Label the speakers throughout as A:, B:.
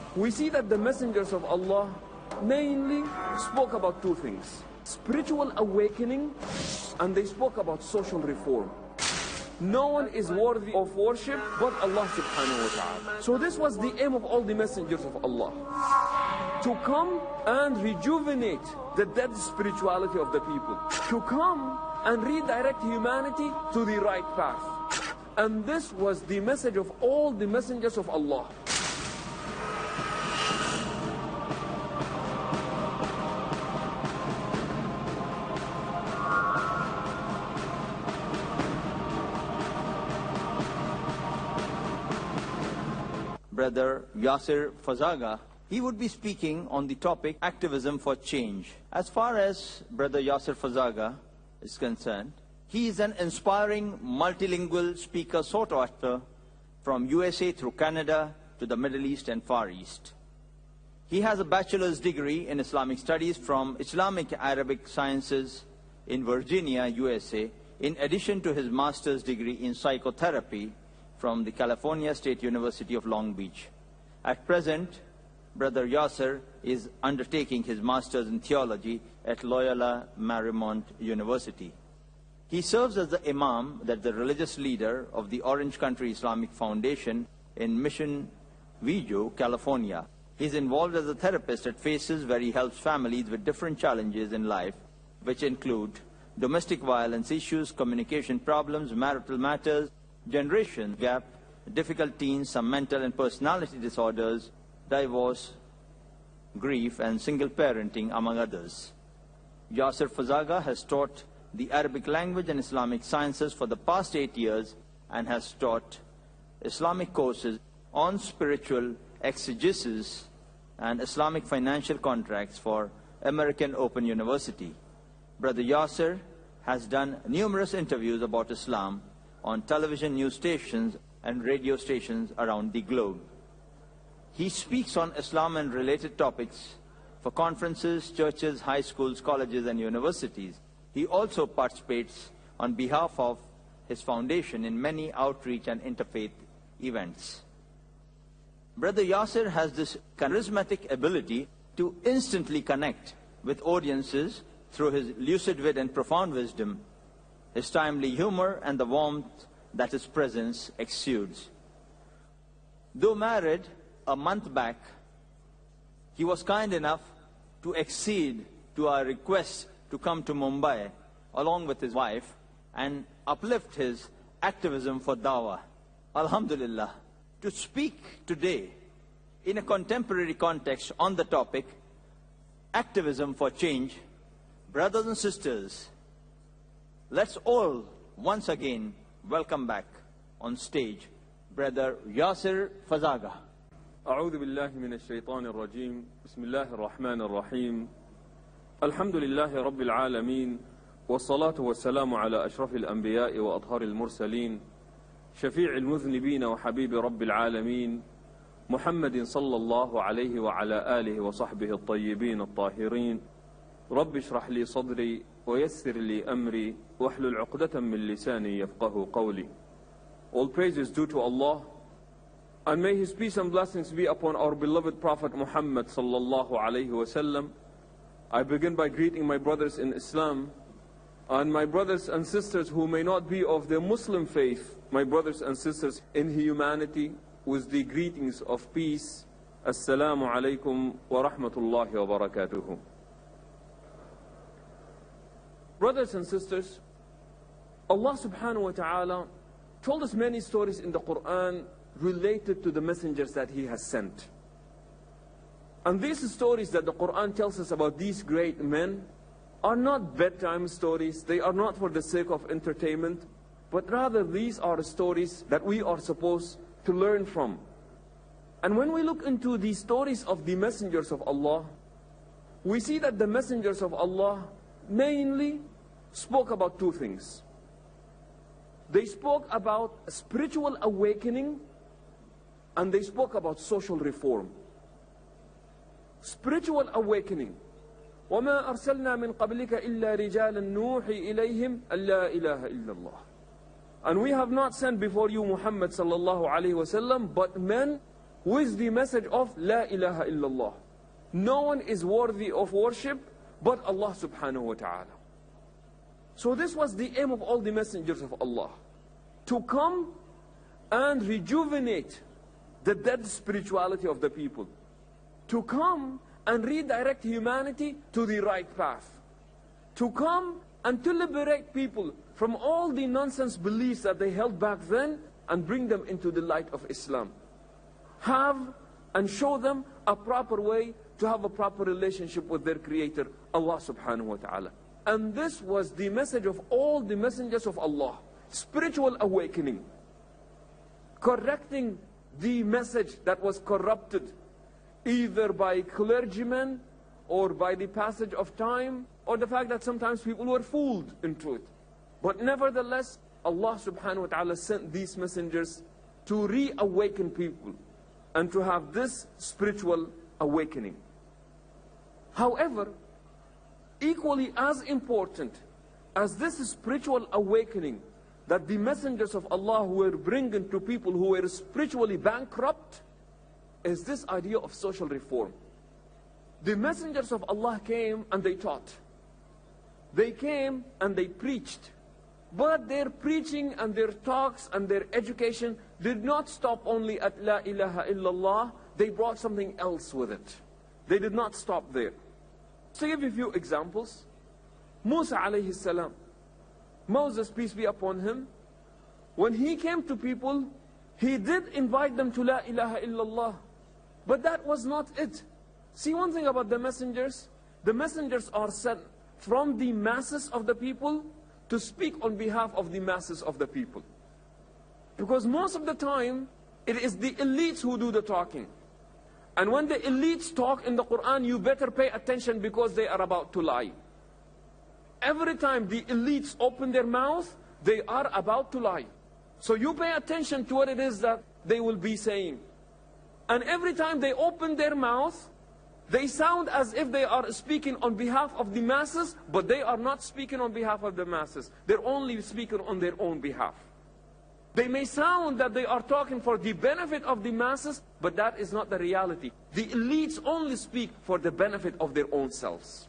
A: We see that the messengers of Allah mainly spoke about two things: spiritual awakening, and they spoke about social reform. No one is worthy of worship but Allah subhanahu wa ta'ala. So this was the aim of all the messengers of Allah, to come and rejuvenate the dead spirituality of the people, to come and redirect humanity to the right path. And this was the message of all the messengers of Allah.
B: Brother Yasir Fazaga, he would be speaking on the topic activism for change. As far as Brother Yasir Fazaga is concerned, he is an inspiring multilingual speaker sought after from USA through Canada to the Middle East and Far East. He has a bachelor's degree in Islamic studies from Islamic Arabic Sciences in Virginia, USA, in addition to his master's degree in psychotherapy from the California State University of Long Beach. At present, Brother Yasir is undertaking his master's in theology at Loyola Marymount University. He serves as the Imam, that's the religious leader of the Orange Country Islamic Foundation in Mission Viejo, California. He's involved as a therapist at FACES, where he helps families with different challenges in life, which include domestic violence issues, communication problems, marital matters, generation gap, difficult teens, some mental and personality disorders, divorce, grief, and single parenting, among others. Yasir Fazaga has taught the Arabic language and Islamic sciences for the past 8 years and has taught Islamic courses on spiritual exegesis and Islamic financial contracts for American Open University. Brother Yasir has done numerous interviews about Islam on television news stations and radio stations around the globe. He speaks on Islam and related topics for conferences, churches, high schools, colleges, and universities. He also participates on behalf of his foundation in many outreach and interfaith events. Brother Yasir has this charismatic ability to instantly connect with audiences through his lucid wit and profound wisdom, his timely humor, and the warmth that his presence exudes. Though married a month back, he was kind enough to accede to our request to come to Mumbai along with his wife and uplift his activism for dawah. Alhamdulillah. To speak today in a contemporary context on the topic, activism for change, brothers and sisters, let's all once again welcome back on stage Brother Yasir Fazaga.
A: أعوذ بالله من الشيطان الرجيم. بسم الله الرحمن الرحيم. الحمد لله رب العالمين، والصلاة والسلام على أشرف الأنبياء وأطهر المرسلين، شفيع المذنبين وحبيب رب العالمين، محمد صلى الله عليه وعلى آله وصحبه الطيبين الطاهرين. رب اشرح لي صدري ويسر لي أمري واحلل عقدة من لساني يفقه قولي. All praise is due to Allah, and may His peace and blessings be upon our beloved Prophet Muhammad sallallahu alayhi wa sallam. I begin by greeting my brothers in Islam and my brothers and sisters who may not be of the Muslim faith, my brothers and sisters in humanity, with the greetings of peace. Assalamu alaikum wa rahmatullahi wa barakatuhu. Brothers and sisters, Allah subhanahu wa ta'ala told us many stories in the Quran related to the messengers that He has sent. And these stories that the Quran tells us about these great men are not bedtime stories. They are not for the sake of entertainment, but rather these are stories that we are supposed to learn from. And when we look into the stories of the messengers of Allah, we see that the messengers of Allah mainly spoke about two things. They spoke about spiritual awakening, and they spoke about social reform. Spiritual awakening. وَمَا أَرْسَلْنَا مِنْ قَبْلِكَ إِلَّا رِجَالًا نُوحِي إِلَيْهِمْ أَلَّا إِلَهَ إِلَّا اللَّهِ. And we have not sent before you Muhammad sallallahu alayhi wa sallam, but men with the message of La ilaha illallah. No one is worthy of worship but Allah subhanahu wa ta'ala. So this was the aim of all the messengers of Allah, to come and rejuvenate the dead spirituality of the people, to come and redirect humanity to the right path, to come and to liberate people from all the nonsense beliefs that they held back then and bring them into the light of Islam. Have and show them a proper way to have a proper relationship with their Creator, Allah subhanahu wa ta'ala. And this was the message of all the messengers of Allah. Spiritual awakening. Correcting the message that was corrupted, either by clergymen or by the passage of time, or the fact that sometimes people were fooled into it. But nevertheless, Allah subhanahu wa ta'ala sent these messengers to reawaken people and to have this spiritual awakening. However, equally as important as this spiritual awakening that the messengers of Allah were bringing to people who were spiritually bankrupt, is this idea of social reform. The messengers of Allah came and they taught. They came and they preached. But their preaching and their talks and their education did not stop only at La ilaha illallah. They brought something else with it. They did not stop there. To give you a few examples, Musa alayhi salam, Moses, peace be upon him, when he came to people, he did invite them to La ilaha illallah. But that was not it. See, one thing about the messengers are sent from the masses of the people to speak on behalf of the masses of the people. Because most of the time, it is the elites who do the talking. And when the elites talk in the Quran, you better pay attention because they are about to lie. Every time the elites open their mouth, they are about to lie. So you pay attention to what it is that they will be saying. And every time they open their mouth, they sound as if they are speaking on behalf of the masses, but they are not speaking on behalf of the masses. They're only speaking on their own behalf. They may sound that they are talking for the benefit of the masses, but that is not the reality. The elites only speak for the benefit of their own selves.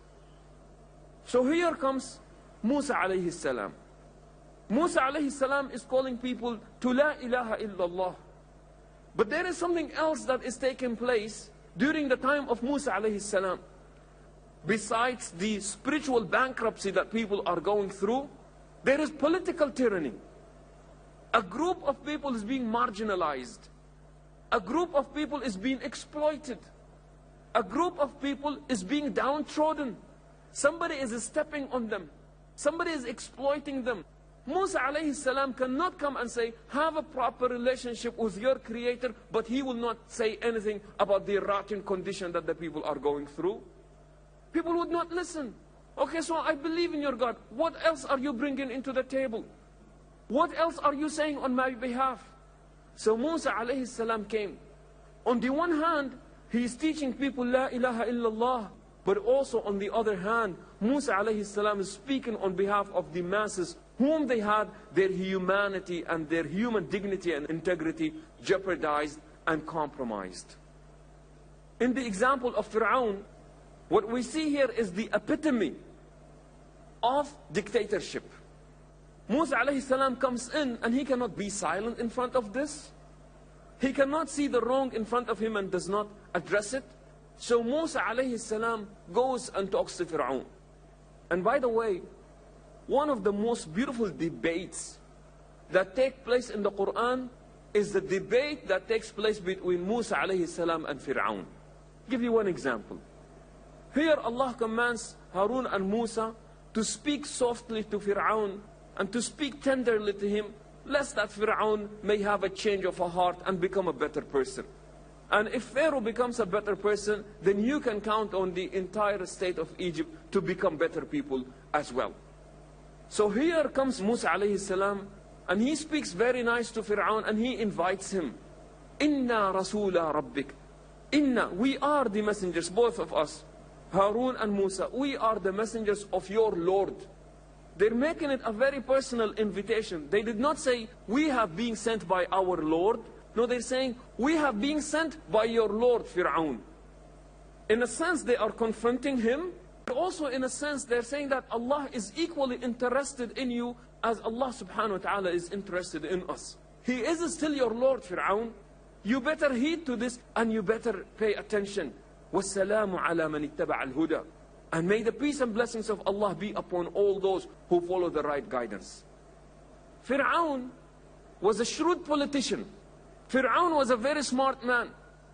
A: So here comes Musa alayhi salam. Musa alayhi salam is calling people to La ilaha illallah. But there is something else that is taking place during the time of Musa alayhi salam. Besides the spiritual bankruptcy that people are going through, there is political tyranny. A group of people is being marginalized. A group of people is being exploited. A group of people is being downtrodden. Somebody is stepping on them. Somebody is exploiting them. Musa alayhi salam cannot come and say, have a proper relationship with your Creator, but he will not say anything about the rotten condition that the people are going through. People would not listen. Okay, so I believe in your God. What else are you bringing into the table? What else are you saying on my behalf? So Musa alayhi salam came. On the one hand, he is teaching people La ilaha illallah. But also on the other hand, Musa alayhi salam is speaking on behalf of the masses whom they had their humanity and their human dignity and integrity jeopardized and compromised. In the example of Fir'aun, what we see here is the epitome of dictatorship. Musa alayhi salam comes in and he cannot be silent in front of this. He cannot see the wrong in front of him and does not address it. So Musa alayhi salam goes and talks to Fir'aun. And by the way, one of the most beautiful debates that take place in the Quran is the debate that takes place between Musa alayhi salam and Fir'aun. I'll give you one example. Here Allah commands Harun and Musa to speak softly to Fir'aun and to speak tenderly to him, lest that Fir'aun may have a change of a heart and become a better person. And if Pharaoh becomes a better person, then you can count on the entire state of Egypt to become better people as well. So here comes Musa alayhi salam, and he speaks very nice to Fir'aun, and he invites him. Inna rasula rabbik. Inna, we are the messengers, both of us. Harun and Musa, we are the messengers of your Lord. They're making it a very personal invitation. They did not say, we have been sent by our Lord, No, they're saying, we have been sent by your Lord, Fir'aun. In a sense, they are confronting him. But also, in a sense, they're saying that Allah is equally interested in you as Allah subhanahu wa ta'ala is interested in us. He is still your Lord, Fir'aun. You better heed to this and you better pay attention. وَالسَّلَامُ عَلَى مَنِ اتَّبَعَ الْهُدَى. And may the peace and blessings of Allah be upon all those who follow the right guidance. Fir'aun was a shrewd politician. Fir'aun was a very smart man.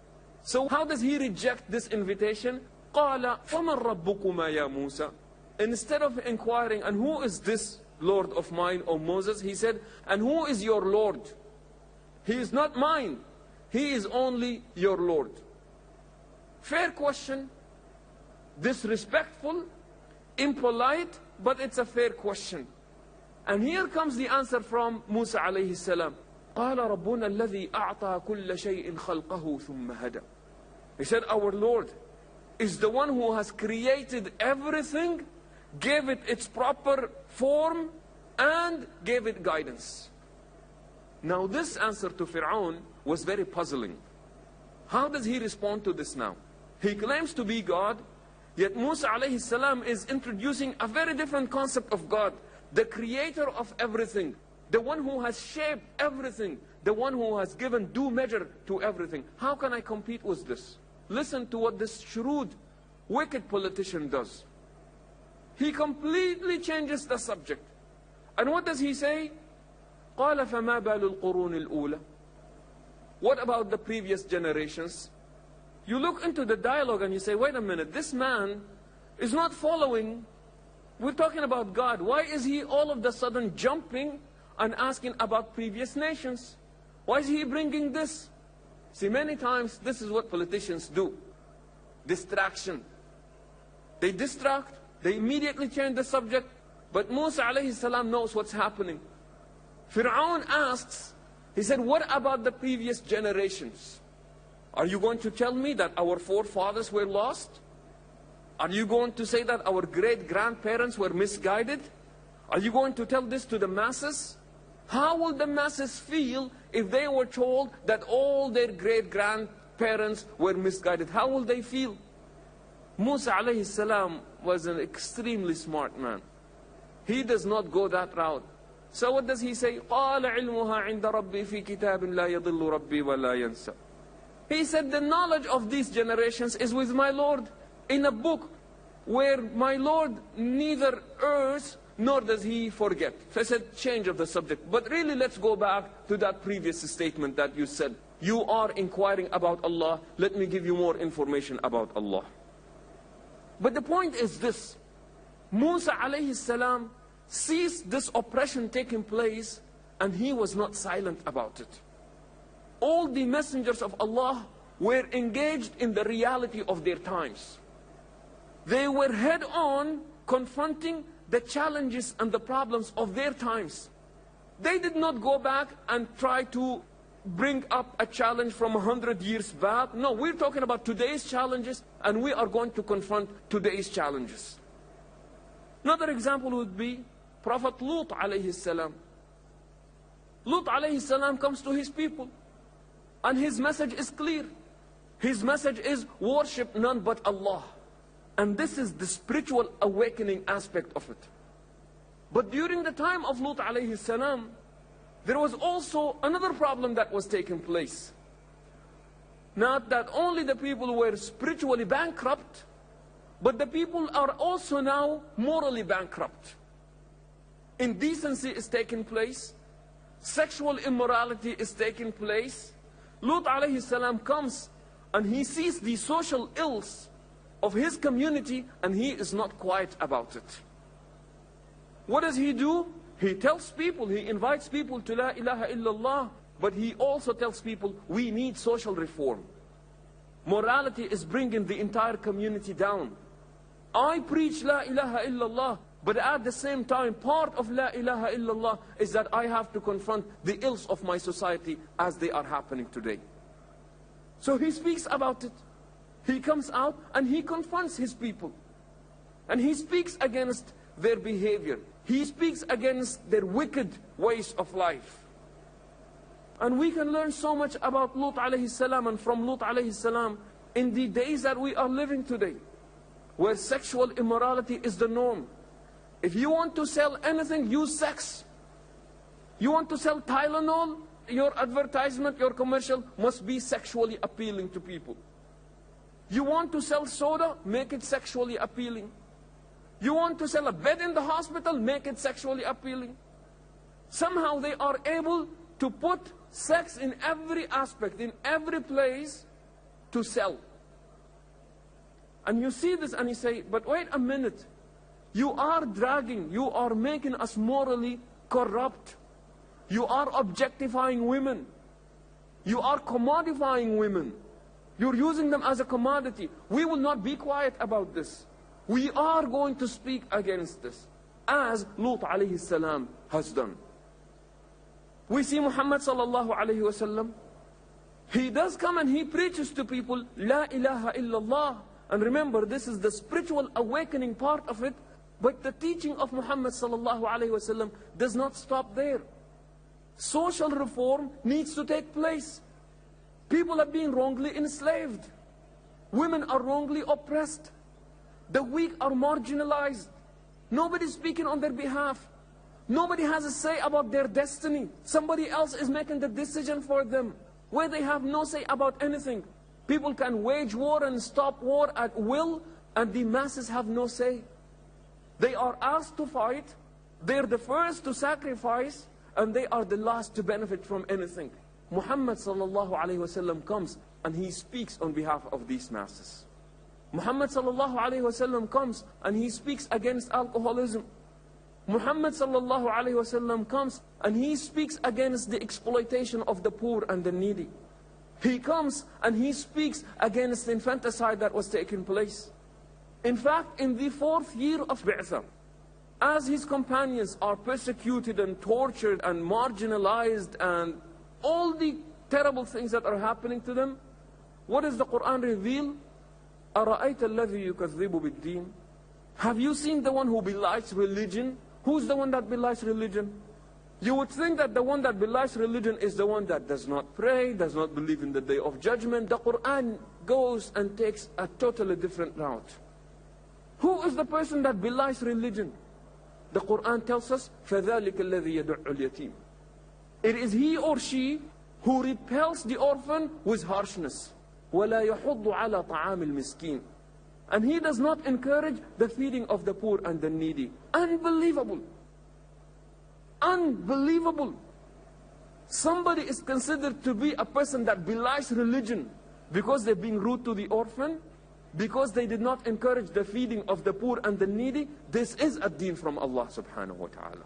A: So how does he reject this invitation? قَالَ فَمَنْ رَبُّكُمَا يَا مُوسَى. Instead of inquiring, and who is this Lord of mine, O Moses? He said, and who is your Lord? He is not mine. He is only your Lord. Fair question. Disrespectful, impolite, but it's a fair question. And here comes the answer from Musa alayhi salam. قال ربنا الذي أعطى كل شيء خلقه ثم هدى. He said, our Lord is the one who has created everything, gave it its proper form, and gave it guidance. Now this answer to Fir'aun was very puzzling. How does he respond to this now? He claims to be God, yet Musa alayhi salam is introducing a very different concept of God. The creator of everything, the one who has shaped everything, the one who has given due measure to everything. How can I compete with this? Listen to what this shrewd, wicked politician does. He completely changes the subject. And what does he say? قَالَ فَمَا بَالُ الْقُرُونِ الْأُولَى. What about the previous generations? You look into the dialogue and you say, wait a minute, this man is not following. We're talking about God. Why is he all of a sudden jumping and asking about previous nations? Why is he bringing this? See, many times this is what politicians do. Distraction. They distract, they immediately change the subject, but Musa alayhi salam knows what's happening. Fir'aun asks, he said, what about the previous generations? Are you going to tell me that our forefathers were lost? Are you going to say that our great-grandparents were misguided? Are you going to tell this to the masses? How will the masses feel if they were told that all their great-grandparents were misguided? How will they feel? Musa alayhi salam was an extremely smart man. He does not go that route. So what does he say? قَالَ عِلْمُهَا عِنْدَ رَبِّي فِي كِتَابٍ لَا يَضِلُّ رَبِّي وَلَا يَنْسَى. He said, the knowledge of these generations is with my Lord, in a book where my Lord neither errs nor does he forget. So I said, change of the subject. But really, let's go back to that previous statement that you said. You are inquiring about Allah. Let me give you more information about Allah. But the point is this. Musa alayhi salam sees this oppression taking place, and he was not silent about it. All the messengers of Allah were engaged in the reality of their times. They were head-on confronting the challenges and the problems of their times. They did not go back and try to bring up a challenge from 100 years back. No, we're talking about today's challenges, and we are going to confront today's challenges. Another example would be Prophet Lut alayhi salam. Lut alayhi salam comes to his people, and his message is clear. His message is worship none but Allah. And this is the spiritual awakening aspect of it. But during the time of Lut alayhi salam, there was also another problem that was taking place. Not that only the people were spiritually bankrupt, but the people are also now morally bankrupt. Indecency is taking place. Sexual immorality is taking place. Lut alayhi salam comes and he sees the social ills of his community, and he is not quiet about it. What does he do? He tells people, he invites people to La ilaha illallah, but he also tells people, we need social reform. Morality is bringing the entire community down. I preach La ilaha illallah, but at the same time, part of La ilaha illallah is that I have to confront the ills of my society as they are happening today. So he speaks about it. He comes out and he confronts his people. And he speaks against their behavior. He speaks against their wicked ways of life. And we can learn so much about Lut alayhi salam and from Lut alayhi salam in the days that we are living today, where sexual immorality is the norm. If you want to sell anything, use sex. You want to sell Tylenol, your advertisement, your commercial must be sexually appealing to people. You want to sell soda, make it sexually appealing. You want to sell a bed in the hospital, make it sexually appealing. Somehow they are able to put sex in every aspect, in every place, to sell. And you see this and you say, but wait a minute. You are dragging, you are making us morally corrupt. You are objectifying women. You are commodifying women. You're using them as a commodity. We will not be quiet about this. We are going to speak against this, as Lut alayhi salam has done. We see Muhammad sallallahu alayhi wasallam. He does come and he preaches to people, La ilaha illallah. And remember, this is the spiritual awakening part of it. But the teaching of Muhammad sallallahu alayhi wasallam does not stop there. Social reform needs to take place. People are being wrongly enslaved. Women are wrongly oppressed. The weak are marginalized. Nobody's speaking on their behalf. Nobody has a say about their destiny. Somebody else is making the decision for them, where they have no say about anything. People can wage war and stop war at will, and the masses have no say. They are asked to fight. They're the first to sacrifice, and they are the last to benefit from anything. Muhammad sallallahu alayhi wasallam comes and he speaks on behalf of these masses. Muhammad sallallahu alayhi wasallam comes and he speaks against alcoholism. Muhammad sallallahu alayhi wasallam comes and he speaks against the exploitation of the poor and the needy. He comes and he speaks against the infanticide that was taking place. In fact, in the 4th year of Bi'thah, as his companions are persecuted and tortured and marginalized and all the terrible things that are happening to them, what does the Quran reveal? أَرَأَيْتَ الَّذِي يُكَذِّبُ بِالدِّينِ. Have you seen the one who belies religion? Who's the one that belies religion? You would think that the one that belies religion is the one that does not pray, does not believe in the Day of Judgment. The Quran goes and takes a totally different route. Who is the person that belies religion? The Quran tells us, فَذَلِكَ الَّذِي يَدُعُّ الْيَتِيمِ. It is he or she who repels the orphan with harshness. وَلَا يَحُضُّ عَلَى طَعَامِ الْمِسْكِينِ. And he does not encourage the feeding of the poor and the needy. Unbelievable. Unbelievable. Somebody is considered to be a person that belies religion because they're being rude to the orphan, because they did not encourage the feeding of the poor and the needy. This is a deen from Allah subhanahu wa ta'ala.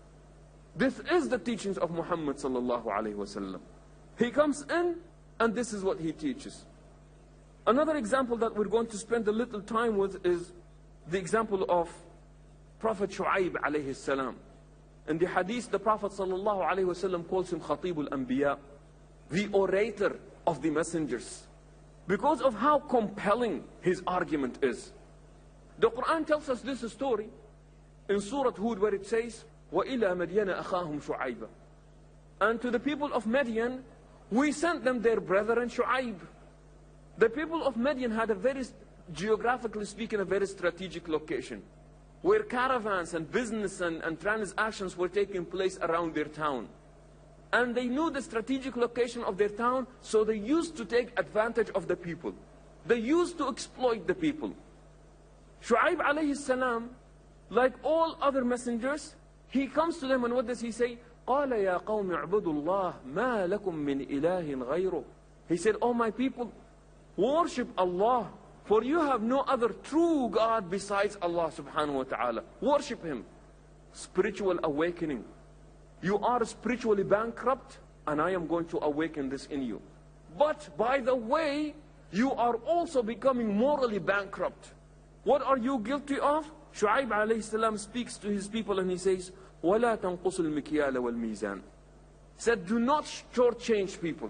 A: This is the teachings of Muhammad sallallahu alayhi wasallam. He comes in and this is what he teaches. Another example that we're going to spend a little time with is the example of Prophet Shu'aib alayhi salam. In the hadith, the Prophet sallallahu alayhi wasallam calls him Khatibul Anbiya, the orator of the messengers, because of how compelling his argument is. The Quran tells us this story in Surah Hud, where it says, وَإِلَى مَدْيَنَ أَخَاهُمْ شُعَيْبًا. And to the people of Madian, we sent them their brethren Shu'aib. The people of Madian had a very, geographically speaking, a very strategic location, where caravans and business and transactions were taking place around their town. And they knew the strategic location of their town, so they used to take advantage of the people. They used to exploit the people. Shu'aib alayhi salam, like all other messengers, he comes to them and what does he say? قَالَ يَا قَوْمِ اعْبُدُوا اللَّهِ مَا لَكُمْ مِنْ إِلَهٍ غَيْرُهُ. He said, oh my people, worship Allah, for you have no other true God besides Allah subhanahu wa ta'ala. Worship Him. Spiritual awakening. You are spiritually bankrupt, and I am going to awaken this in you. But by the way, you are also becoming morally bankrupt. What are you guilty of? Shu'aib alayhi salam speaks to his people and he says, وَلَا تَنْقُصُ الْمِكْيَالَ وَالْمِيزَانِ. Said, do not shortchange people.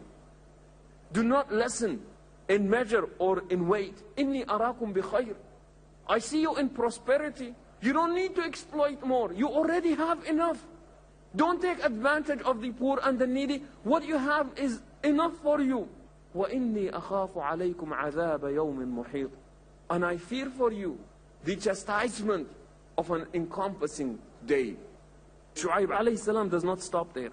A: Do not lessen in measure or in weight. إِنِّي أَرَاكُمْ بِخَيْرٍ. I see you in prosperity. You don't need to exploit more. You already have enough. Don't take advantage of the poor and the needy. What you have is enough for you. وَإِنِّي أَخَافُ عَلَيْكُمْ عَذَابَ يَوْمٍ مُحِيطٍ. And I fear for you the chastisement of an encompassing day. Shu'aib alayhi salam does not stop there.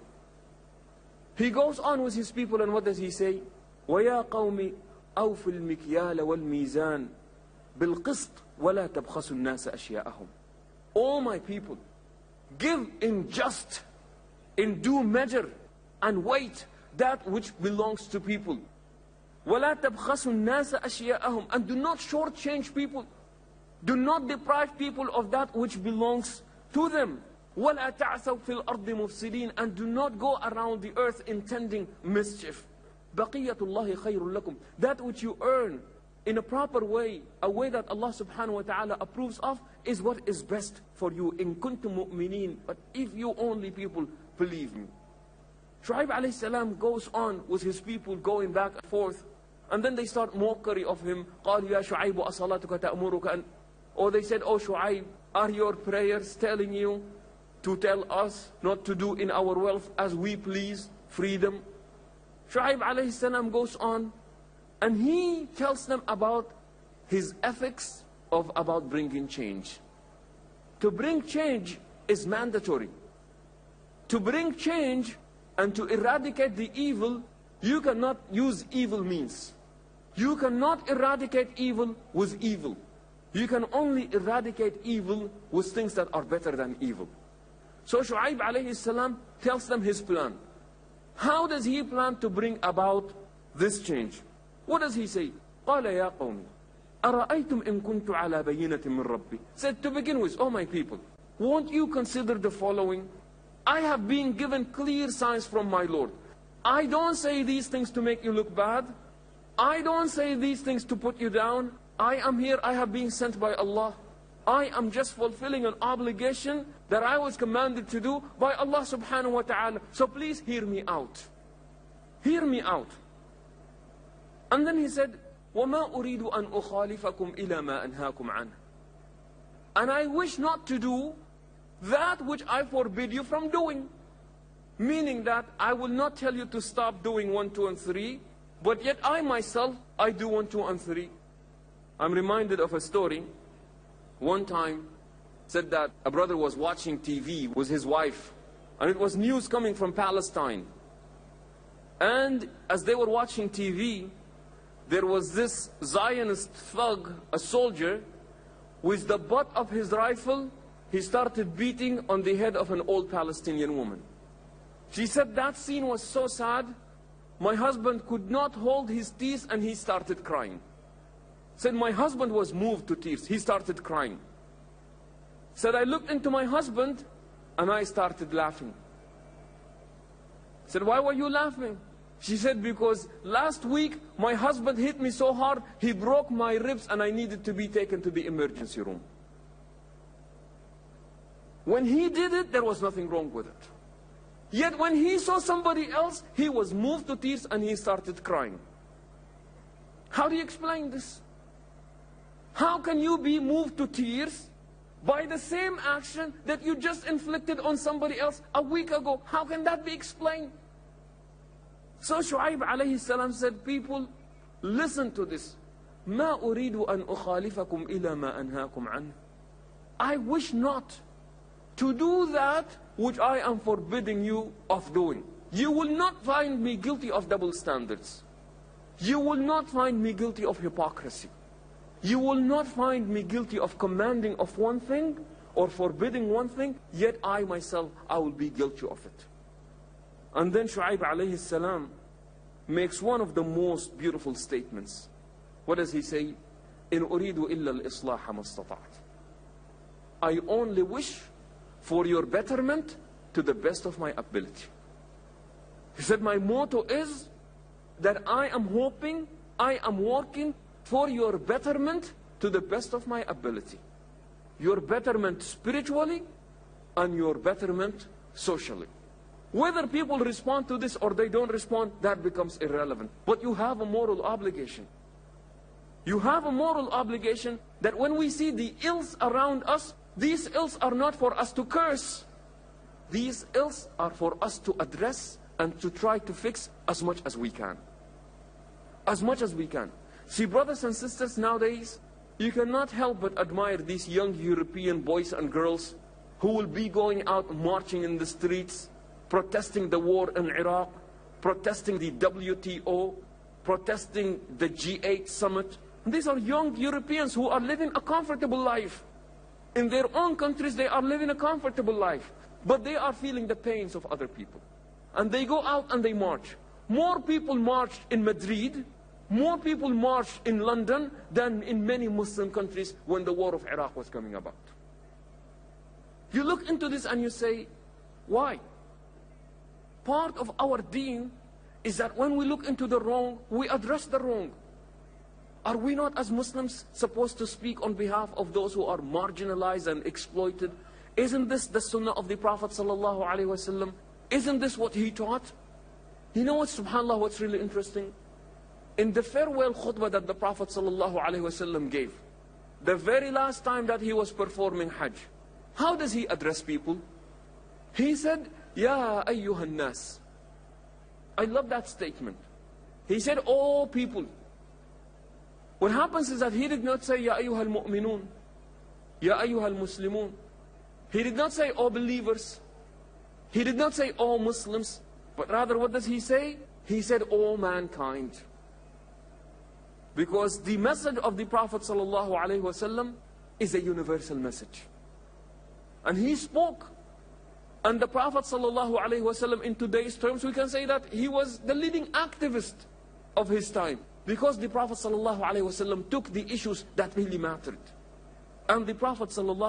A: He goes on with his people, and what does he say? وَيَا قَوْمِ أَوْفِ الْمِكْيَالَ وَالْمِيزَانِ بِالْقِسْطِ وَلَا تَبْخَسُوا النَّاسَ أَشْيَاءَهُم. O my people, give in just, in due measure and weight that which belongs to people. وَلَا تَبْخَسُوا النَّاسَ أَشْيَاءَهُم. And do not shortchange people. Do not deprive people of that which belongs to them. وَلَا تَعْثَوْا فِي الْأَرْضِ مُفْسِدِينَ. And do not go around the earth intending mischief. بَقِيَّةُ اللَّهِ خَيْرٌ لَكُمْ. That which you earn in a proper way, a way that Allah subhanahu wa ta'ala approves of, is what is best for you. إِن كُنتُم مُؤْمِنِينَ. But if you only people believe me. Shu'aib alayhi salam goes on with his people going back and forth. And then they start mockery of him. قَالُوا يَا شُعَيْبُ أَصَلَاتُكَ تَأْمُرُكَ. Or they said, oh Shu'aib, are your prayers telling you to tell us not to do in our wealth as we please, freedom? Shu'aib alayhi salam goes on, and he tells them about his ethics of about bringing change. To bring change is mandatory. To bring change and to eradicate the evil, you cannot use evil means. You cannot eradicate evil with evil. You can only eradicate evil with things that are better than evil. So Shu'aib alayhi salam tells them his plan. How does he plan to bring about this change? What does he say? قَالَ يَا قَوْمِ أَرَأَيْتُمْ إِن كُنْتُ عَلَى بَيِّنَةٍ مِّن رَبِّي. Said, to begin with, oh my people, won't you consider the following? I have been given clear signs from my Lord. I don't say these things to make you look bad. I don't say these things to put you down. I am here, I have been sent by Allah. I am just fulfilling an obligation that I was commanded to do by Allah subhanahu wa ta'ala. So please hear me out. Hear me out. And then he said, وَمَا أُرِيدُ أَنْ أُخَالِفَكُمْ إِلَى مَا أَنْهَاكُمْ عَنْهُ. And I wish not to do that which I forbid you from doing. Meaning that I will not tell you to stop doing 1, 2, and 3, but yet I myself, I do 1, 2, and 3. I'm reminded of a story. One time, said that a brother was watching TV with his wife, and it was news coming from Palestine. And as they were watching TV, there was this Zionist thug, a soldier, with the butt of his rifle, he started beating on the head of an old Palestinian woman. She said that scene was so sad, my husband could not hold his tears and he started crying. Said my husband was moved to tears, he started crying. Said I looked into my husband and I started laughing. Said, why were you laughing? She said, because last week my husband hit me so hard, he broke my ribs and I needed to be taken to the emergency room. When he did it, there was nothing wrong with it. Yet when he saw somebody else, he was moved to tears and he started crying. How do you explain this? How can you be moved to tears by the same action that you just inflicted on somebody else a week ago? How can that be explained? So Shu'aib alayhi salam said, people, listen to this. مَا أُرِيدُ أَنْ أُخَالِفَكُمْ إِلَى مَا أَنْهَاكُمْ عَنْهُ. I wish not to do that which I am forbidding you of doing. You will not find me guilty of double standards. You will not find me guilty of hypocrisy. You will not find me guilty of commanding of one thing or forbidding one thing, yet I myself, I will be guilty of it. And then Shu'aib alayhi salam makes one of the most beautiful statements. What does he say? إِنْ أُرِيدُ إِلَّا الْإِصْلَاحَ مَا اسْتَطَعْتُ. I only wish for your betterment to the best of my ability. He said, my motto is that I am hoping, I am working for your betterment to the best of my ability. Your betterment spiritually and your betterment socially. Whether people respond to this or they don't respond, that becomes irrelevant. But you have a moral obligation. You have a moral obligation that when we see the ills around us, these ills are not for us to curse. These ills are for us to address and to try to fix as much as we can. As much as we can. See, brothers and sisters, nowadays, you cannot help but admire these young European boys and girls who will be going out marching in the streets, protesting the war in Iraq, protesting the WTO, protesting the G8 summit. And these are young Europeans who are living a comfortable life. In their own countries, they are living a comfortable life. But they are feeling the pains of other people. And they go out and they march. More people marched in Madrid, more people marched in London than in many Muslim countries when the war of Iraq was coming about. You look into this and you say, why? Part of our deen is that when we look into the wrong, we address the wrong. Are we not as Muslims supposed to speak on behalf of those who are marginalized and exploited? Isn't this the sunnah of the Prophet sallallahu alaihi wasallam? Isn't this what he taught? You know what, subhanAllah, what's really interesting? In the farewell khutbah that the Prophet sallallahu alaihi wasallam gave, the very last time that he was performing Hajj, how does he address people? He said, Ya ayyuhan nas. I love that statement. He said, oh people. What happens is that he did not say, Ya ayyuhal mu'minun, Ya ayyuhal muslimun. He did not say, oh believers. He did not say, oh Muslims. But rather, what does he say? He said, all mankind. Because the message of the Prophet ﷺ is a universal message. And he spoke. And the Prophet ﷺ, in today's terms, we can say that he was the leading activist of his time. Because the Prophet ﷺ took the issues that really mattered. And the Prophet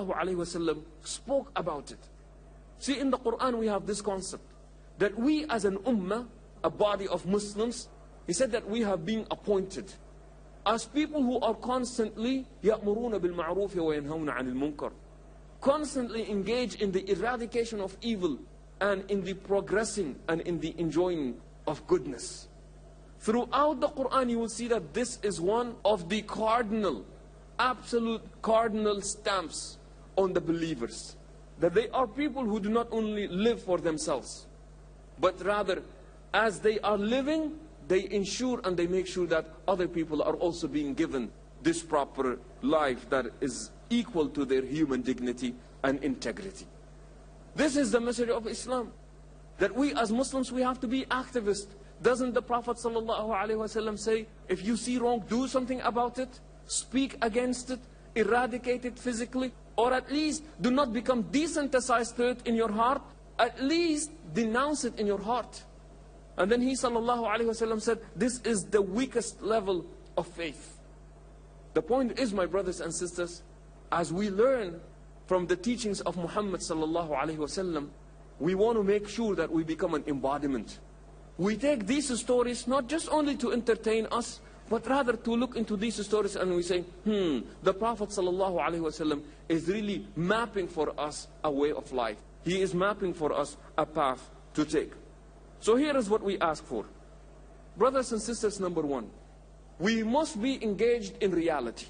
A: ﷺ spoke about it. See, in the Quran we have this concept that we as an ummah, a body of Muslims, he said that we have been appointed as people who are constantly يَأْمُرُونَ بِالْمَعْرُوفِ وَيَنْهَوْنَ عَنِ الْمُنْكَرِ, constantly engaged in the eradication of evil and in the progressing and in the enjoying of goodness. Throughout the Quran you will see that this is one of the cardinal, absolute cardinal stamps on the believers. That they are people who do not only live for themselves, but rather as they are living, they ensure and they make sure that other people are also being given this proper life that is equal to their human dignity and integrity. This is the message of Islam. That we as Muslims, we have to be activists. Doesn't the Prophet ﷺ say, if you see wrong, do something about it, speak against it, eradicate it physically, or at least do not become desensitized to it in your heart, at least denounce it in your heart. And then he ﷺ said, this is the weakest level of faith. The point is, my brothers and sisters, as we learn from the teachings of Muhammad ﷺ, we want to make sure that we become an embodiment. We take these stories not just only to entertain us, but rather to look into these stories and we say, the Prophet ﷺ is really mapping for us a way of life. He is mapping for us a path to take. So here is what we ask for. Brothers and sisters, number one, we must be engaged in reality.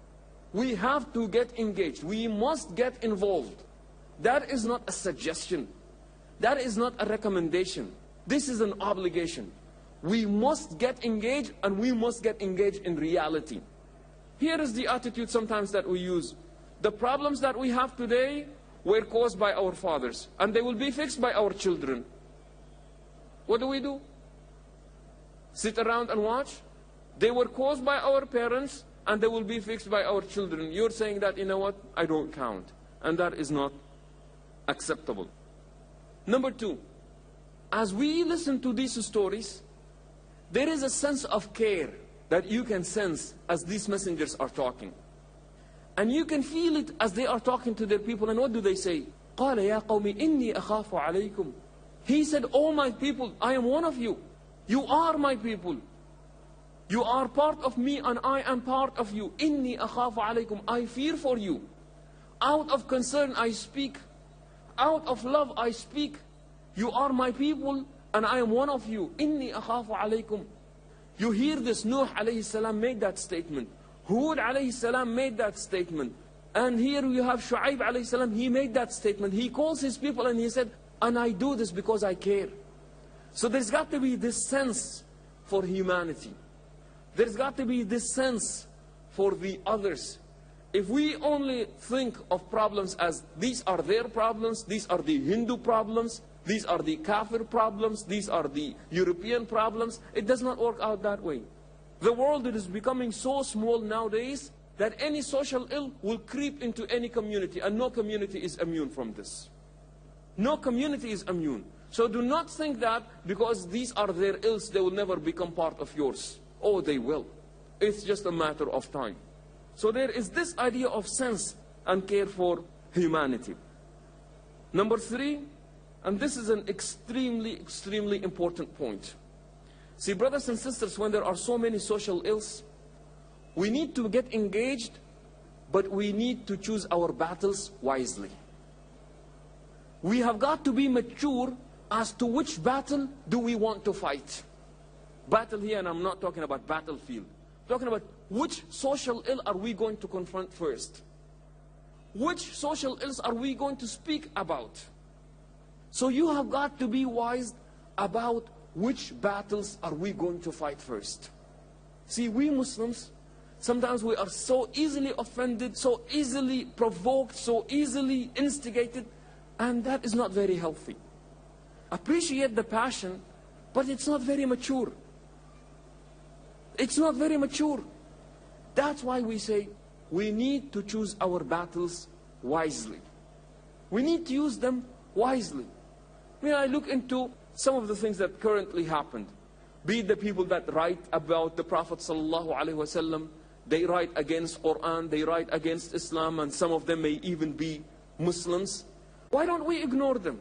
A: We have to get engaged. We must get involved. That is not a suggestion. That is not a recommendation. This is an obligation. We must get engaged, and we must get engaged in reality. Here is the attitude sometimes that we use. The problems that we have today were caused by our fathers, and they will be fixed by our children. What do? Sit around and watch? They were caused by our parents, and they will be fixed by our children. You're saying that, you know what, I don't count. And that is not acceptable. Number two, as we listen to these stories, there is a sense of care that you can sense as these messengers are talking. And you can feel it as they are talking to their people. And what do they say? قَالَ يَا قَوْمِ إِنِّي أَخَافُ عَلَيْكُمْ. He said, oh my people, I am one of you. You are my people. You are part of me and I am part of you. إِنِّي أَخَافُ عَلَيْكُمْ. I fear for you. Out of concern I speak. Out of love I speak. You are my people and I am one of you. إِنِّي أَخَافُ عَلَيْكُمْ. You hear this, Nuh alayhi salam made that statement. Hud alayhi salam made that statement. And here you have Shu'aib alayhi salam, he made that statement. He calls his people and he said,
C: and I do this because I care. So there's got to be this sense for humanity. There's got to be this sense for the others. If we only think of problems as these are their problems, these are the Hindu problems, these are the Kafir problems, these are the European problems, it does not work out that way. The world is becoming so small nowadays that any social ill will creep into any community, and no community is immune from this. No community is immune. So do not think that because these are their ills, they will never become part of yours. Oh, they will. It's just a matter of time. So there is this idea of sense and care for humanity. Number 3, and this is an extremely important point. See, brothers and sisters, when there are so many social ills, we need to get engaged, but we need to choose our battles wisely. We have got to be mature as to which battle do we want to fight. Battle here, and I'm not talking about battlefield. I'm talking about which social ill are we going to confront first? Which social ills are we going to speak about? So you have got to be wise about which battles are we going to fight first. See, we Muslims, sometimes we are so easily offended, so easily provoked, so easily instigated, and that is not very healthy. Appreciate the passion, but it's not very mature. It's not very mature. That's why we say we need to choose our battles wisely. We need to use them wisely. When I look into some of the things that currently happened, be it the people that write about the Prophet ﷺ, they write against Quran, they write against Islam, and some of them may even be Muslims. Why don't we ignore them?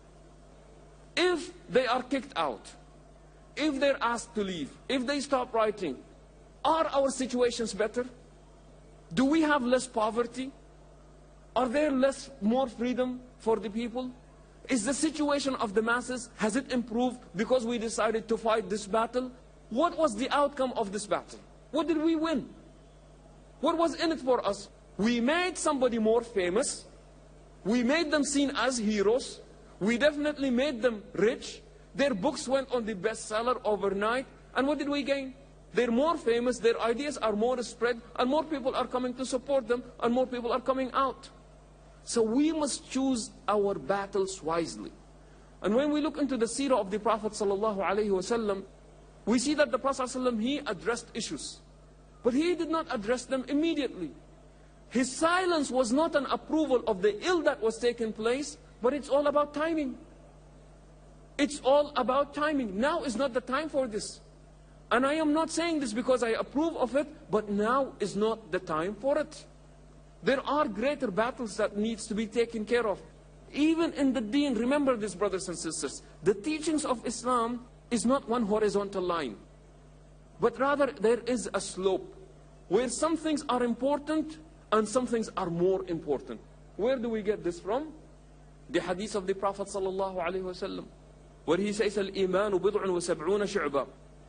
C: If they are kicked out, if they're asked to leave, if they stop writing, are our situations better? Do we have less poverty? Are there more freedom for the people? Is the situation of the masses, has it improved because we decided to fight this battle? What was the outcome of this battle? What did we win? What was in it for us? We made somebody more famous. We made them seen as heroes. We definitely made them rich. Their books went on the bestseller overnight. And what did we gain? They're more famous, their ideas are more spread, and more people are coming to support them, and more people are coming out. So we must choose our battles wisely. And when we look into the seerah of the Prophet ﷺ, we see that the Prophet ﷺ, he addressed issues. But he did not address them immediately. His silence was not an approval of the ill that was taking place, but it's all about timing. It's all about timing. Now is not the time for this. And I am not saying this because I approve of it, but now is not the time for it. There are greater battles that needs to be taken care of. Even in the deen, remember this, brothers and sisters, the teachings of Islam is not one horizontal line, but rather there is a slope where some things are important and some things are more important. Where do we get this from? The hadith of the Prophet ﷺ, where he says, "Al-imanu bid'un wa sab'una shu'ba.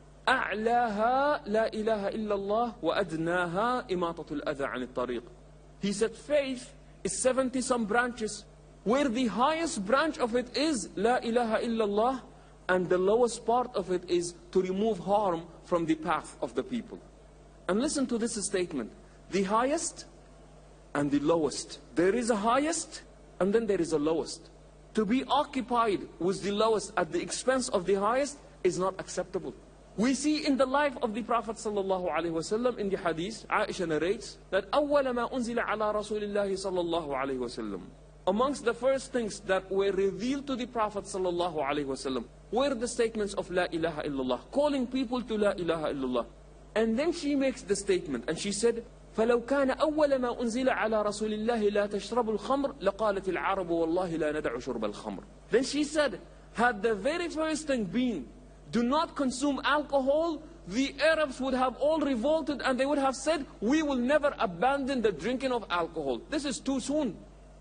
C: أعلاها لا إله إلا الله وأدناها إماطة الأذى عن الطريق." He said faith is 70 some branches, where the highest branch of it is La ilaha illallah, and the lowest part of it is to remove harm from the path of the people. And listen to this statement, the highest and the lowest. There is a highest and then there is a lowest. To be occupied with the lowest at the expense of the highest is not acceptable. We see in the life of the Prophet ﷺ, in the hadith, Aisha narrates that أول ما أنزل على رسول الله صلى الله عليه وسلم, amongst the first things that were revealed to the Prophet ﷺ were the statements of La ilaha illallah, calling people to La ilaha illallah. And then she makes the statement and she said, فلو كان أول ما أنزل على رسول الله لا تشرب الخمر لقالت العرب والله لا ندع شرب الخمر. Then she said, had the very first thing been, do not consume alcohol, the Arabs would have all revolted and they would have said, we will never abandon the drinking of alcohol. This is too soon.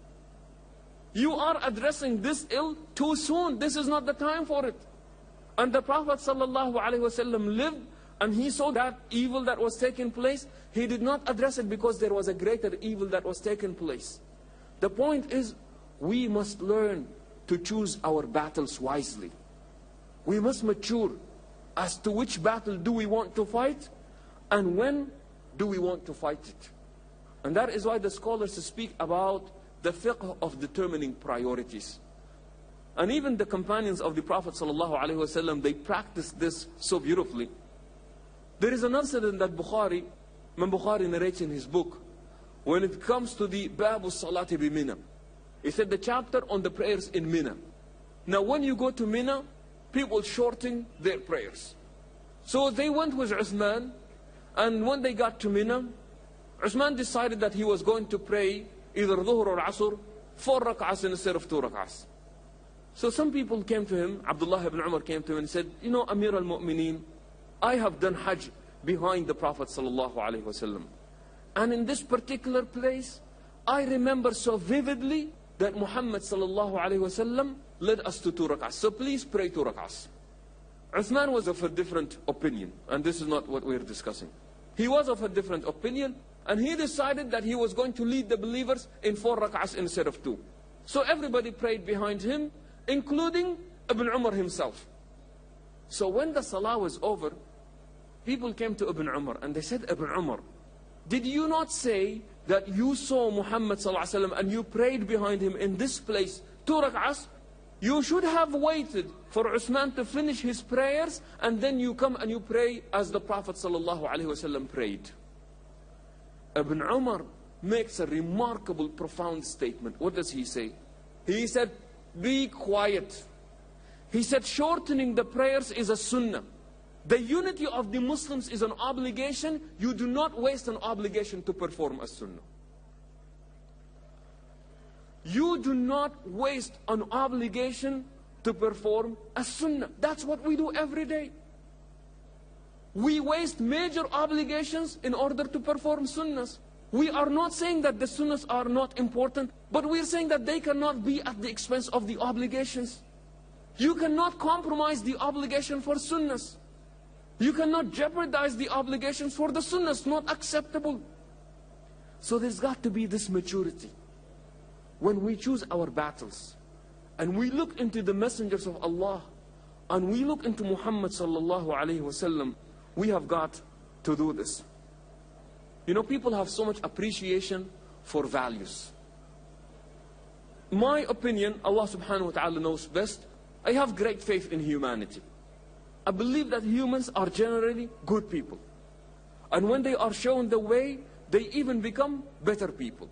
C: You are addressing this ill too soon. This is not the time for it. And the Prophet ﷺ lived and he saw that evil that was taking place. He did not address it because there was a greater evil that was taking place. The point is, we must learn to choose our battles wisely. We must mature as to which battle do we want to fight and when do we want to fight it. And that is why the scholars speak about the fiqh of determining priorities. And even the companions of the Prophet ﷺ, they practiced this so beautifully. There is an incident that Imam Bukhari narrates in his book, when it comes to the Babu Salati bi Mina. He said the chapter on the prayers in Mina. Now when you go to Mina, people shorten their prayers. So they went with Uthman, and when they got to Mina, Uthman decided that he was going to pray either Dhuhr or Asr, 4 rak'ahs instead of 2 rak'ahs. So some people came to him, Abdullah ibn Umar came to him and said, you know, Amir al-Mu'mineen, I have done Hajj behind the Prophet sallallahu alaihi wasallam. And in this particular place, I remember so vividly that Muhammad sallallahu alaihi wasallam led us to 2 rak'ahs. So please pray 2 rak'ahs. Uthman was of a different opinion, and this is not what we're discussing. He was of a different opinion, and he decided that he was going to lead the believers in 4 rak'ahs instead of 2. So everybody prayed behind him, including Ibn Umar himself. So when the salah was over, people came to Ibn Umar and they said, Ibn Umar, did you not say that you saw Muhammad sallallahu alaihi wasallam and you prayed behind him in this place 2 rak'ahs? You should have waited for Uthman to finish his prayers, and then you come and you pray as the Prophet sallallahu alaihi wasallam prayed. Ibn Umar makes a remarkable, profound statement. What does he say? He said, be quiet. He said, shortening the prayers is a sunnah. The unity of the Muslims is an obligation. You do not waste an obligation to perform a sunnah. You do not waste an obligation to perform a sunnah. That's what we do every day. We waste major obligations in order to perform sunnahs. We are not saying that the sunnahs are not important, but we are saying that they cannot be at the expense of the obligations. You cannot compromise the obligation for sunnahs. You cannot jeopardize the obligations for the sunnahs. Not acceptable. So there's got to be this maturity. When we choose our battles, and we look into the messengers of Allah, and we look into Muhammad sallallahu alaihi wasallam, we have got to do this. You know, people have so much appreciation for values. My opinion, Allah subhanahu wa ta'ala knows best. I have great faith in humanity. I believe that humans are generally good people. And when they are shown the way, they even become better people.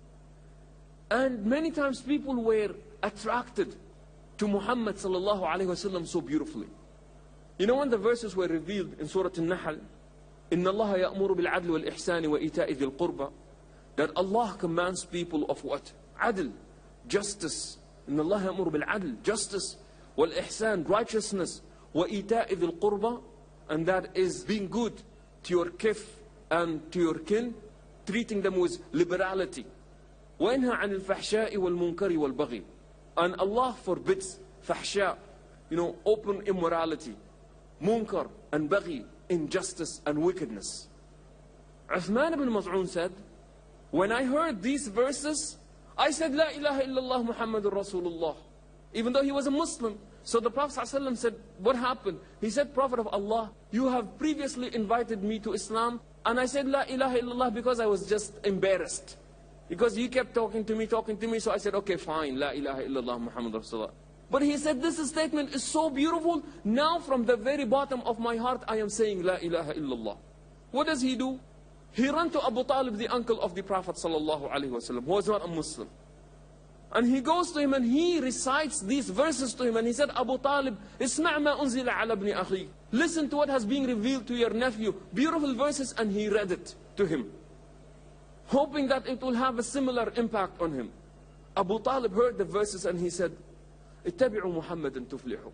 C: And many times people were attracted to Muhammad sallallahu alaihi wasallam so beautifully. You know, when the verses were revealed in Surah An-Nahl, إِنَّ اللَّهَ يَأْمُرُ بِالْعَدْلِ وَالْإِحْسَانِ وَإِيتَاءِ ذِي الْقُرْبَى, that Allah commands people of what? Adl, justice. إِنَّ اللَّهَ يَأْمُرُ بِالْعَدْلِ, justice. وَالْإِحْسَانِ, righteousness. وَإِيتَاءِ ذِي الْقُرْبَى, and that is being good to your kith and to your kin, treating them with liberality. وَإِنْهَا عَنِ الْفَحْشَاءِ وَالْمُنْكَرِ وَالْبَغِي, and Allah forbids fahsha, you know, open immorality, munkar and baghi, injustice and wickedness. Uthman ibn Maz'un said, when I heard these verses, I said, La ilaha illallah Muhammadur Rasulullah, even though he was a Muslim. So the Prophet ﷺ said, what happened? He said, Prophet of Allah, you have previously invited me to Islam, and I said La ilaha illallah because I was just embarrassed. Because you kept talking to me, so I said, okay, fine, La ilaha illallah Muhammadur Rasulullah. But he said, this statement is so beautiful, now from the very bottom of my heart, I am saying La ilaha illallah. What does he do? He ran to Abu Talib, the uncle of the Prophet sallallahu alaihi wasallam, who was not a Muslim. And he goes to him and he recites these verses to him, and he said, Abu Talib, isma' ma unzila ala ibn akhi. Listen to what has been revealed to your nephew. Beautiful verses, and he read it to him, hoping that it will have a similar impact on him. Abu Talib heard the verses and he said, اتبعوا محمدا تفلحوا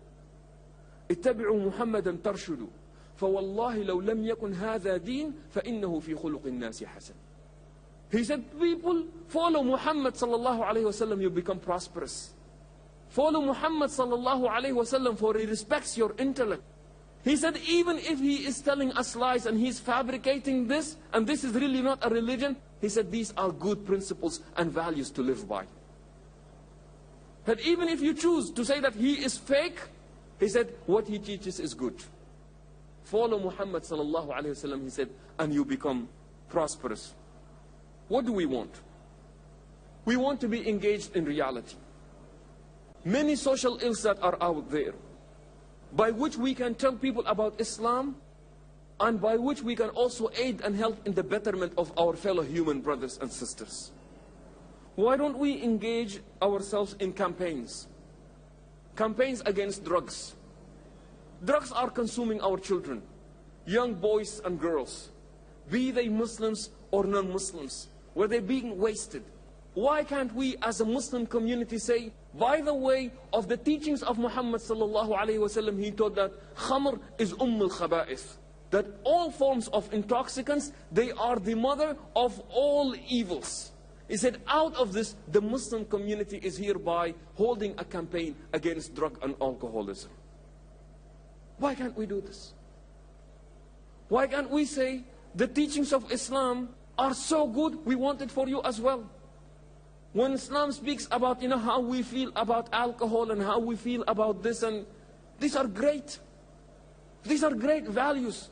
C: اتبعوا محمدا ترشدوا فوالله لو لم يكن هذا دين فإنه في خلق الناس حسن. He said, people, follow Muhammad sallallahu alayhi wasallam, you become prosperous. Follow Muhammad sallallahu alayhi wasallam, for he respects your intellect. He said, even if he is telling us lies and he's fabricating this, and this is really not a religion, he said, these are good principles and values to live by. That even if you choose to say that he is fake, he said, what he teaches is good. Follow Muhammad sallallahu alayhi wasallam, he said, and you become prosperous. What do we want? We want to be engaged in reality. Many social ills that are out there, by which we can tell people about Islam, and by which we can also aid and help in the betterment of our fellow human brothers and sisters. Why don't we engage ourselves in campaigns? Campaigns against drugs. Drugs are consuming our children, young boys and girls, be they Muslims or non-Muslims, where they're being wasted. Why can't we as a Muslim community say, by the way of the teachings of Muhammad sallallahu alayhi wasallam, he taught that khamr is al-khaba'ith, that all forms of intoxicants, they are the mother of all evils. He said, out of this, the Muslim community is hereby holding a campaign against drug and alcoholism. Why can't we do this? Why can't we say, the teachings of Islam are so good, we want it for you as well? When Islam speaks about, how we feel about alcohol and how we feel about this, and these are great. These are great values.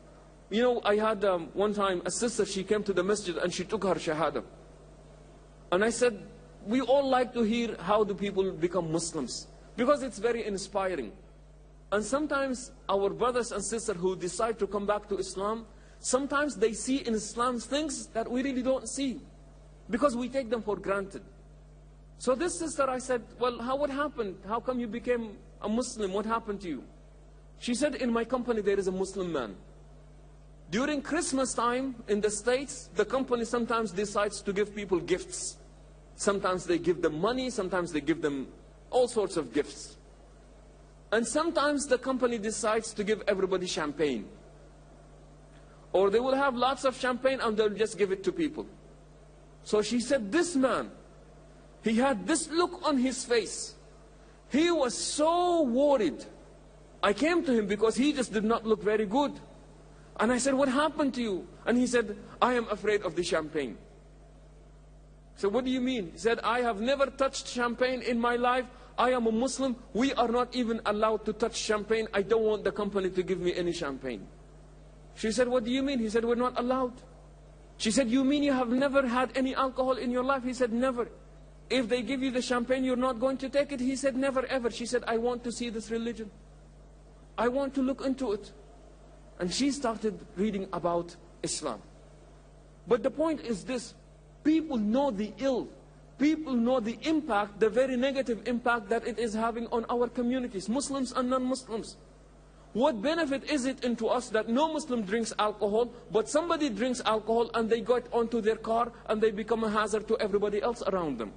C: I had one time a sister, she came to the masjid and she took her shahada. And I said, we all like to hear how do people become Muslims, because it's very inspiring. And sometimes our brothers and sisters who decide to come back to Islam, sometimes they see in Islam things that we really don't see, because we take them for granted. So this sister, I said, well, what happened? How come you became a Muslim? What happened to you? She said, in my company there is a Muslim man. During Christmas time in the States, the company sometimes decides to give people gifts. Sometimes they give them money, sometimes they give them all sorts of gifts. And sometimes the company decides to give everybody champagne. Or they will have lots of champagne and they'll just give it to people. So she said, this man, he had this look on his face. He was so worried. I came to him because he just did not look very good. And I said, what happened to you? And he said, I am afraid of the champagne. So what do you mean? He said, I have never touched champagne in my life. I am a Muslim. We are not even allowed to touch champagne. I don't want the company to give me any champagne. She said, what do you mean? He said, we're not allowed. She said, you mean you have never had any alcohol in your life? He said, never. If they give you the champagne, you're not going to take it? He said, never ever. She said, I want to see this religion. I want to look into it. And she started reading about Islam. But the point is this, people know the ill. People know the impact, the very negative impact that it is having on our communities, Muslims and non-Muslims. What benefit is it into us that no Muslim drinks alcohol, but somebody drinks alcohol and they get onto their car and they become a hazard to everybody else around them?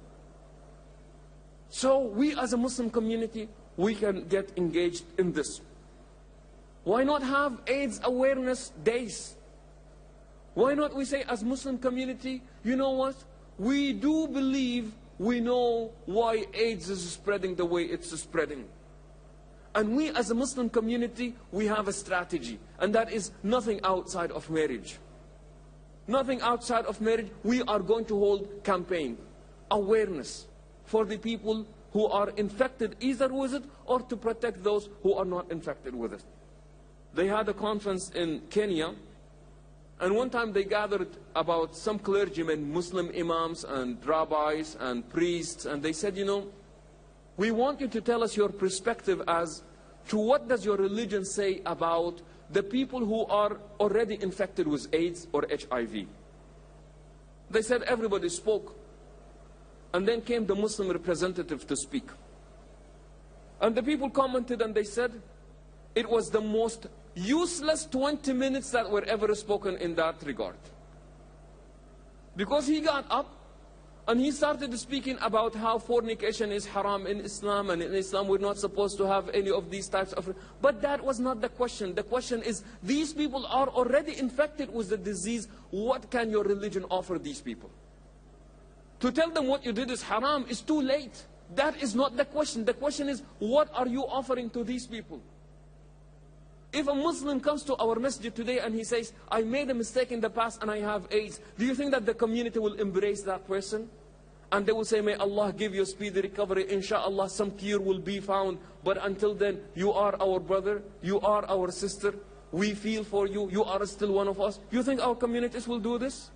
C: So we as a Muslim community, we can get engaged in this. Why not have AIDS awareness days? Why not we say as Muslim community, you know what? We do believe we know why AIDS is spreading the way it's spreading. And we as a Muslim community, we have a strategy. And that is nothing outside of marriage. Nothing outside of marriage. We are going to hold campaign, awareness for the people who are infected either with it or to protect those who are not infected with it. They had a conference in Kenya. And one time they gathered about some clergymen, Muslim imams and rabbis and priests, and they said, we want you to tell us your perspective as to what does your religion say about the people who are already infected with AIDS or HIV. They said everybody spoke. And then came the Muslim representative to speak. And the people commented and they said, it was the most useless 20 minutes that were ever spoken in that regard. Because he got up and he started speaking about how fornication is haram in Islam, and in Islam we're not supposed to have any of these types of... But that was not the question. The question is, these people are already infected with the disease. What can your religion offer these people? To tell them what you did is haram is too late. That is not the question. The question is, what are you offering to these people? If a Muslim comes to our masjid today and he says, I made a mistake in the past and I have AIDS, do you think that the community will embrace that person? and they will say, may Allah give you a speedy recovery, inshallah some cure will be found, but until then, you are our brother, you are our sister, we feel for you, you are still one of us. You think our communities will do this?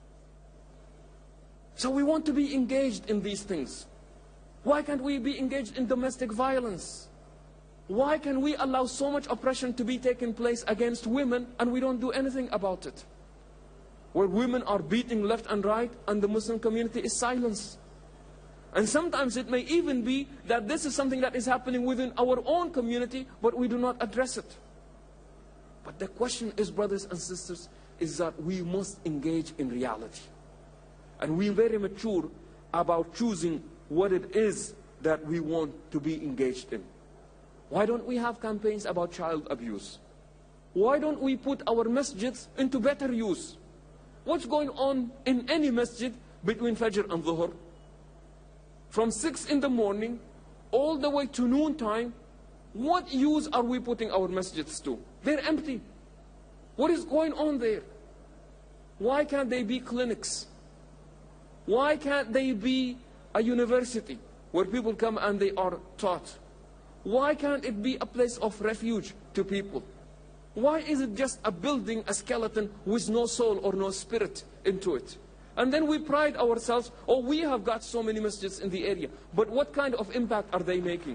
C: So we want to be engaged in these things. Why can't we be engaged in domestic violence? Why can we allow so much oppression to be taking place against women and we don't do anything about it? Where women are beating left and right and the Muslim community is silent. And sometimes it may even be that this is something that is happening within our own community, but we do not address it. But the question is, brothers and sisters, is that we must engage in reality. And we're very mature about choosing what it is that we want to be engaged in. Why don't we have campaigns about child abuse? Why don't we put our masjids into better use? What's going on in any masjid between Fajr and Dhuhr? From 6 in the morning all the way to noon time, what use are we putting our masjids to? They're empty. What is going on there? Why can't they be clinics? Why can't they be a university where people come and they are taught? Why can't it be a place of refuge to people? Why is it just a building, a skeleton with no soul or no spirit into it? And then we pride ourselves, oh, we have got so many masjids in the area. But what kind of impact are they making?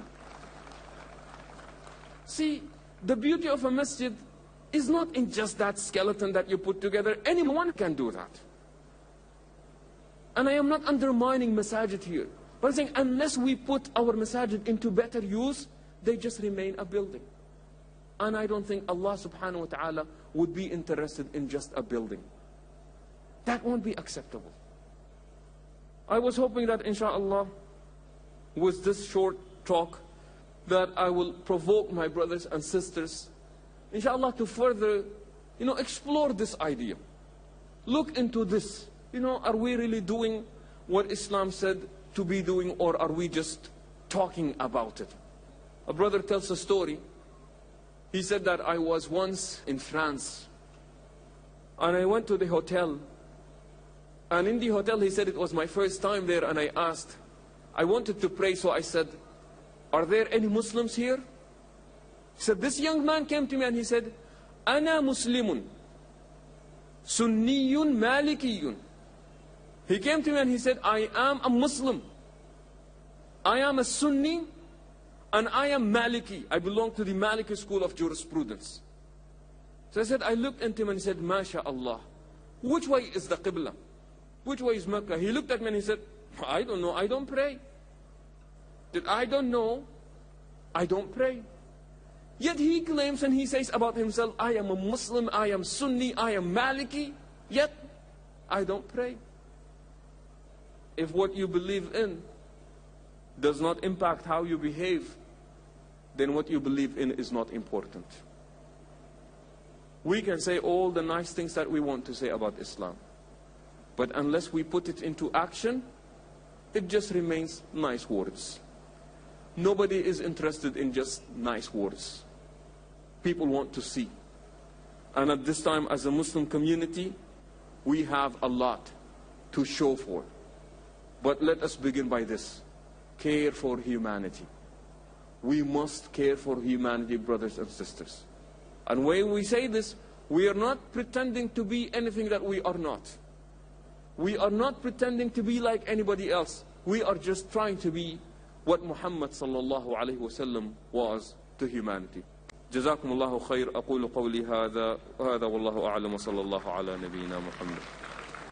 C: See, the beauty of a masjid is not in just that skeleton that you put together. Anyone can do that. And I am not undermining masajid here. But I'm saying, unless we put our masajid into better use, they just remain a building. And I don't think Allah subhanahu wa ta'ala would be interested in just a building. That won't be acceptable. I was hoping that inshallah, with this short talk, that I will provoke my brothers and sisters, inshallah, to further, explore this idea. Look into this. Are we really doing what Islam said to be doing, or are we just talking about it? A brother tells a story. He said that I was once in France, and I went to the hotel, and in the hotel he said it was my first time there, and I asked, I wanted to pray, so I said, are there any Muslims here? He said, this young man came to me and he said, Ana Muslimun, Sunniyun Malikiyun. He came to me and he said, I am a Muslim. I am a Sunni and I am Maliki. I belong to the Maliki school of jurisprudence. So I said, I looked into him and said, MashaAllah, which way is the Qibla? Which way is Mecca? He looked at me and he said, I don't know, I don't pray. That I don't know, I don't pray. Yet he claims and he says about himself, I am a Muslim, I am Sunni, I am Maliki, yet I don't pray. If what you believe in does not impact how you behave, then what you believe in is not important. We can say all the nice things that we want to say about Islam, but unless we put it into action, it just remains nice words. Nobody is interested in just nice words. People want to see. And at this time, as a Muslim community, we have a lot to show for. But let us begin by this. Care for humanity. We must care for humanity, brothers and sisters. And when we say this, we are not pretending to be anything that we are not. We are not pretending to be like anybody else. We are just trying to be what Muhammad sallallahu alayhi wa sallam was to humanity. جزاكم الله خير. أقول قولي هذا والله أعلم وصلى الله على نبينا محمد.